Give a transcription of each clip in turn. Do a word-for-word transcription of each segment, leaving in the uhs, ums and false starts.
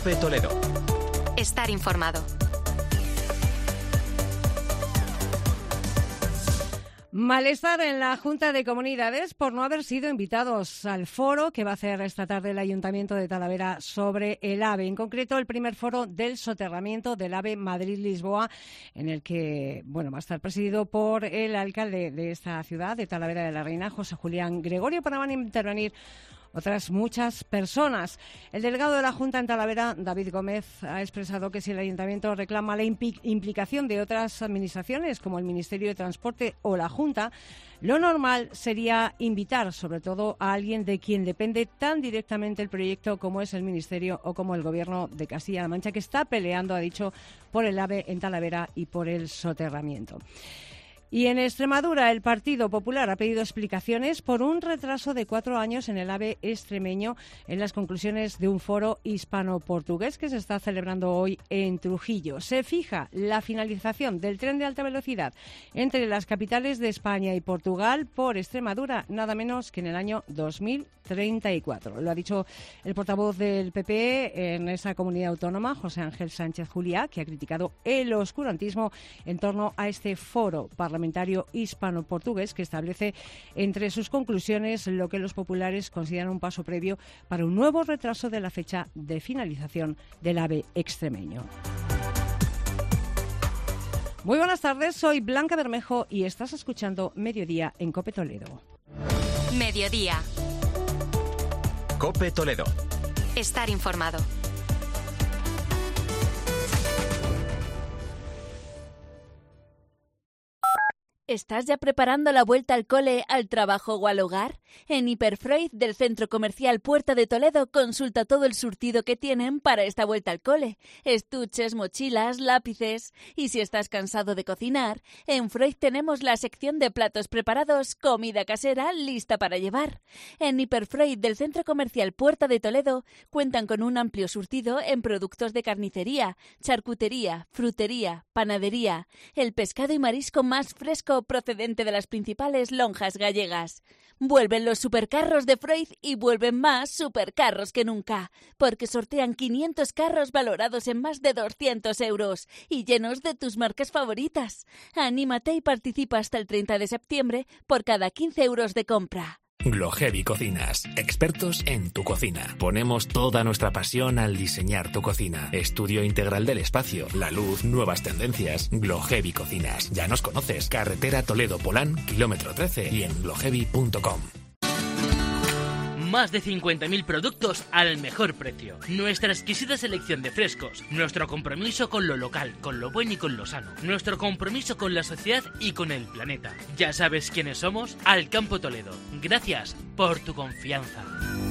COPE Toledo. Estar informado. Malestar en la Junta de Comunidades por no haber sido invitados al foro que va a hacer esta tarde el Ayuntamiento de Talavera sobre el AVE. En concreto, el primer foro del soterramiento del AVE Madrid-Lisboa, en el que bueno va a estar presidido por el alcalde de esta ciudad, de Talavera de la Reina, José Julián Gregorio, para van a intervenir otras muchas personas. El delegado de la Junta en Talavera, David Gómez, ha expresado que si el Ayuntamiento reclama la implicación de otras administraciones, como el Ministerio de Transporte o la Junta, lo normal sería invitar, sobre todo, a alguien de quien depende tan directamente el proyecto como es el Ministerio o como el Gobierno de Castilla-La Mancha, que está peleando, ha dicho, por el AVE en Talavera y por el soterramiento. Y en Extremadura, el Partido Popular ha pedido explicaciones por un retraso de cuatro años en el AVE extremeño en las conclusiones de un foro hispano-portugués que se está celebrando hoy en Trujillo. Se fija la finalización del tren de alta velocidad entre las capitales de España y Portugal por Extremadura, nada menos que en el año dos mil treinta y cuatro. Lo ha dicho el portavoz del P P E en esa comunidad autónoma, José Ángel Sánchez Juliá, que ha criticado el oscurantismo en torno a este foro parlamentario hispano-portugués que establece entre sus conclusiones lo que los populares consideran un paso previo para un nuevo retraso de la fecha de finalización del AVE extremeño. Muy buenas tardes, soy Blanca Bermejo y estás escuchando Mediodía en COPE Toledo. Mediodía. COPE Toledo. Estar informado. ¿Estás ya preparando la vuelta al cole, al trabajo o al hogar? En Hiperfreud del Centro Comercial Puerta de Toledo consulta todo el surtido que tienen para esta vuelta al cole. Estuches, mochilas, lápices. Y si estás cansado de cocinar, en Freud tenemos la sección de platos preparados, comida casera lista para llevar. En Hiperfreud del Centro Comercial Puerta de Toledo cuentan con un amplio surtido en productos de carnicería, charcutería, frutería, panadería, el pescado y marisco más fresco procedente de las principales lonjas gallegas. Vuelven los supercarros de Freud y vuelven más supercarros que nunca, porque sortean quinientos carros valorados en más de doscientos euros y llenos de tus marcas favoritas. Anímate y participa hasta el treinta de septiembre por cada quince euros de compra. Glohevi Cocinas, expertos en tu cocina. Ponemos toda nuestra pasión al diseñar tu cocina. Estudio integral del espacio, la luz, nuevas tendencias. Glohevi Cocinas. Ya nos conoces. Carretera Toledo-Polán, kilómetro trece y en glohevi punto com. Más de cincuenta mil productos al mejor precio. Nuestra exquisita selección de frescos. Nuestro compromiso con lo local, con lo bueno y con lo sano. Nuestro compromiso con la sociedad y con el planeta. Ya sabes quiénes somos. Alcampo Toledo. Gracias por tu confianza.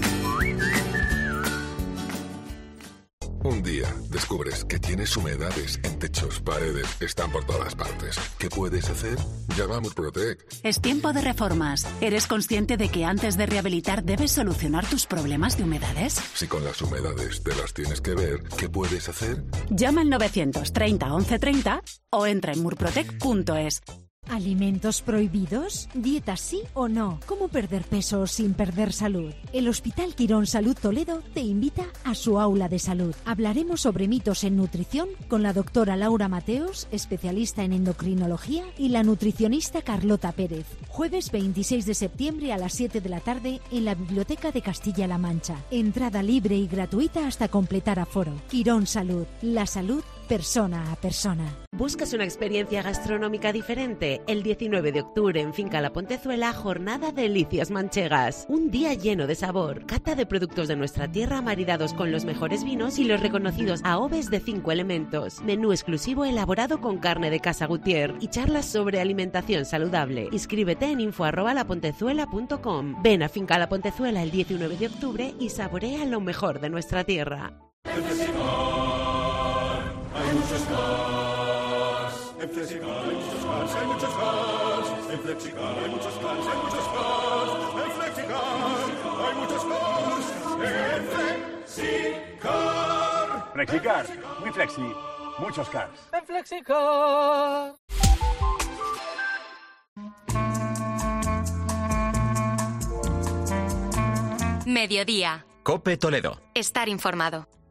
Un día descubres que tienes humedades en techos, paredes, están por todas partes. ¿Qué puedes hacer? Llama a Murprotec. Es tiempo de reformas. ¿Eres consciente de que antes de rehabilitar debes solucionar tus problemas de humedades? Si con las humedades te las tienes que ver, ¿qué puedes hacer? Llama al novecientos treinta once treinta o entra en murprotec punto es. ¿Alimentos prohibidos? ¿Dieta sí o no? ¿Cómo perder peso sin perder salud? El Hospital Quirón Salud Toledo te invita a su aula de salud. Hablaremos sobre mitos en nutrición con la doctora Laura Mateos, especialista en endocrinología, y la nutricionista Carlota Pérez. Jueves veintiséis de septiembre a las siete de la tarde en la Biblioteca de Castilla-La Mancha. Entrada libre y gratuita hasta completar aforo. Quirón Salud. La salud persona a persona. ¿Buscas una experiencia gastronómica diferente? El diecinueve de octubre en Finca La Pontezuela, jornada Delicias Manchegas. Un día lleno de sabor, cata de productos de nuestra tierra maridados con los mejores vinos y los reconocidos aoves de cinco elementos. Menú exclusivo elaborado con carne de Casa Gutier y charlas sobre alimentación saludable. Inscríbete en info arroba lapontezuela punto com. Ven a Finca La Pontezuela el diecinueve de octubre y saborea lo mejor de nuestra tierra. Hay muchos cars, en Flexicar hay muchos cars, hay muchos cars, en Flexicar hay muchos cars, hay muchos cars, en Flexicar hay muchos cars, en Flexicar. Flexicar, muy flexi, muchos cars. En Flexicar. Mediodía. COPE Toledo. Estar informado.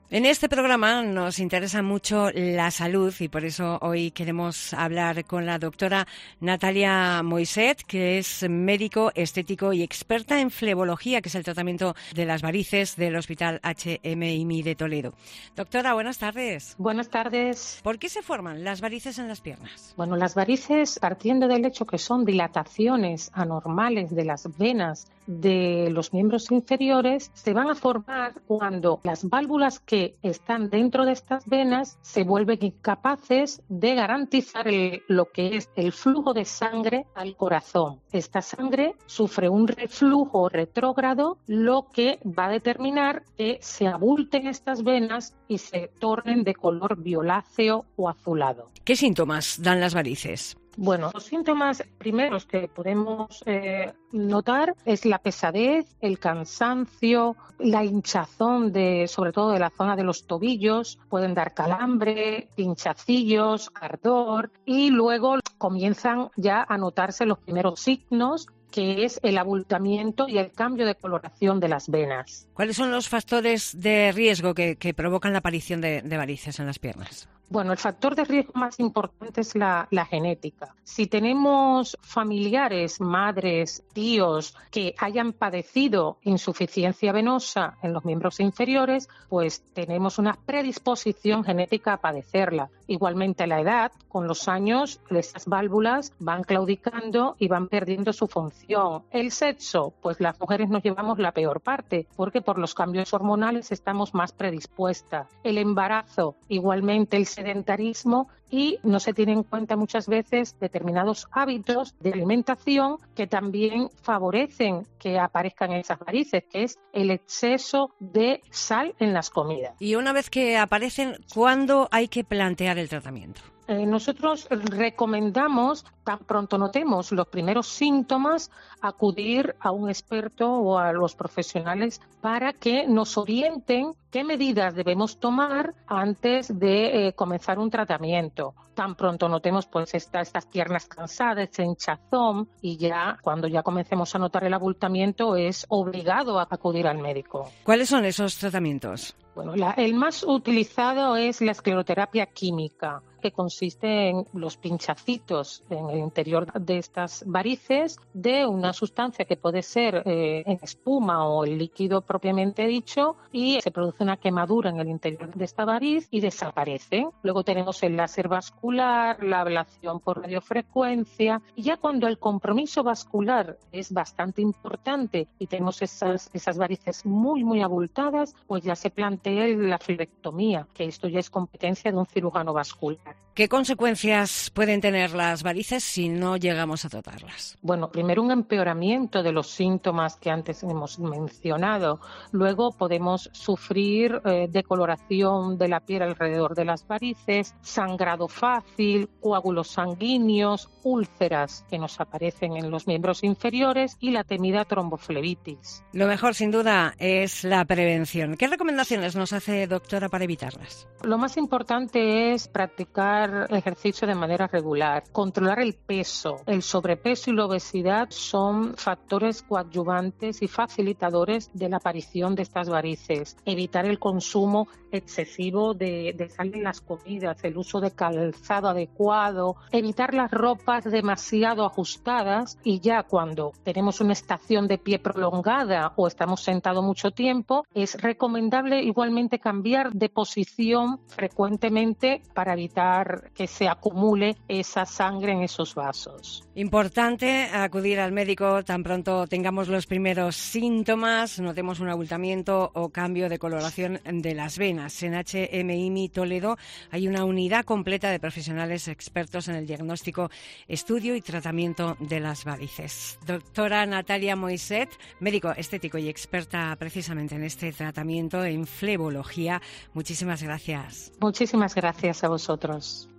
En este programa nos interesa mucho la salud y por eso hoy queremos hablar con la doctora Natalia Moiset, que es médico estético y experta en flebología, que es el tratamiento de las varices del Hospital H M I M I de Toledo. Doctora, buenas tardes. Buenas tardes. ¿Por qué se forman las varices en las piernas? Bueno, las varices, partiendo del hecho que son dilataciones anormales de las venas de los miembros inferiores, se van a formar cuando las válvulas que están dentro de estas venas se vuelven incapaces de garantizar el, lo que es el flujo de sangre al corazón. Esta sangre sufre un reflujo retrógrado, lo que va a determinar que se abulten estas venas y se tornen de color violáceo o azulado. ¿Qué síntomas dan las varices? Bueno, los síntomas primeros que podemos eh, notar es la pesadez, el cansancio, la hinchazón de, sobre todo de la zona de los tobillos, pueden dar calambre, pinchacillos, ardor y luego comienzan ya a notarse los primeros signos, que es el abultamiento y el cambio de coloración de las venas. ¿Cuáles son los factores de riesgo que, que provocan la aparición de, de varices en las piernas? Bueno, el factor de riesgo más importante es la, la genética. Si tenemos familiares, madres, tíos que hayan padecido insuficiencia venosa en los miembros inferiores, pues tenemos una predisposición genética a padecerla. Igualmente la edad, con los años, estas válvulas van claudicando y van perdiendo su función. El sexo, pues las mujeres nos llevamos la peor parte, porque por los cambios hormonales estamos más predispuestas. El embarazo, igualmente el sedentarismo, y no se tienen en cuenta muchas veces determinados hábitos de alimentación que también favorecen que aparezcan esas varices, que es el exceso de sal en las comidas. Y una vez que aparecen, ¿cuándo hay que plantear el tratamiento? Eh, nosotros recomendamos, tan pronto notemos los primeros síntomas, acudir a un experto o a los profesionales para que nos orienten qué medidas debemos tomar antes de eh, comenzar un tratamiento. Tan pronto notemos pues esta, estas piernas cansadas, este hinchazón, y ya cuando ya comencemos a notar el abultamiento es obligado a acudir al médico. ¿Cuáles son esos tratamientos? Bueno, la, el más utilizado es la escleroterapia química, que consiste en los pinchacitos en el interior de estas varices de una sustancia que puede ser eh, en espuma o el líquido propiamente dicho, y se produce una quemadura en el interior de esta variz y desaparece. Luego tenemos el láser vascular, la ablación por radiofrecuencia, y ya cuando el compromiso vascular es bastante importante y tenemos esas, esas varices muy muy abultadas, pues ya se plantea la flebectomía, que esto ya es competencia de un cirujano vascular. ¿Qué consecuencias pueden tener las varices si no llegamos a tratarlas? Bueno, primero un empeoramiento de los síntomas que antes hemos mencionado. Luego podemos sufrir eh, decoloración de la piel alrededor de las varices, sangrado fácil, coágulos sanguíneos, úlceras que nos aparecen en los miembros inferiores y la temida tromboflebitis. Lo mejor, sin duda, es la prevención. ¿Qué recomendaciones nos hace, doctora, para evitarlas? Lo más importante es practicar ejercicio de manera regular, controlar el peso. El sobrepeso y la obesidad son factores coadyuvantes y facilitadores de la aparición de estas varices. Evitar el consumo excesivo de, de sal en las comidas, el uso de calzado adecuado, evitar las ropas demasiado ajustadas, y ya cuando tenemos una estación de pie prolongada o estamos sentados mucho tiempo, es recomendable igualmente cambiar de posición frecuentemente para evitar que se acumule esa sangre en esos vasos. Importante acudir al médico tan pronto tengamos los primeros síntomas, notemos un abultamiento o cambio de coloración de las venas. En H M I M I Toledo hay una unidad completa de profesionales expertos en el diagnóstico, estudio y tratamiento de las varices. Doctora Natalia Moiset, médico estético y experta precisamente en este tratamiento en flebología, muchísimas gracias. Muchísimas gracias a vosotros.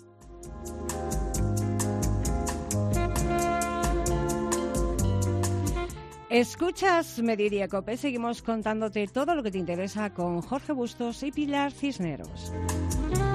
Escuchas Mediodía Cope, seguimos contándote todo lo que te interesa con Jorge Bustos y Pilar Cisneros.